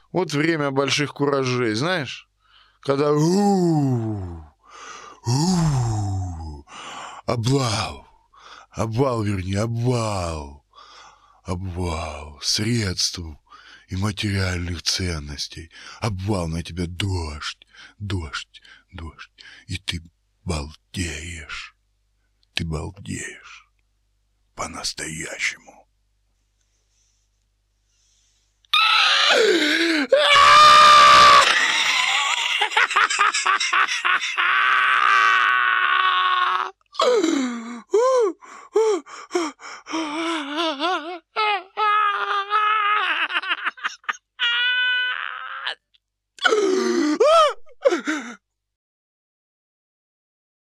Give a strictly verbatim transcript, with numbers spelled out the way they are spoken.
Вот время больших куражей, знаешь? Когда у у облав, обвал, вернее, обвал, обвал средств и материальных ценностей, обвал на тебя дождь, дождь, дождь, и ты балдеешь, ты балдеешь по-настоящему.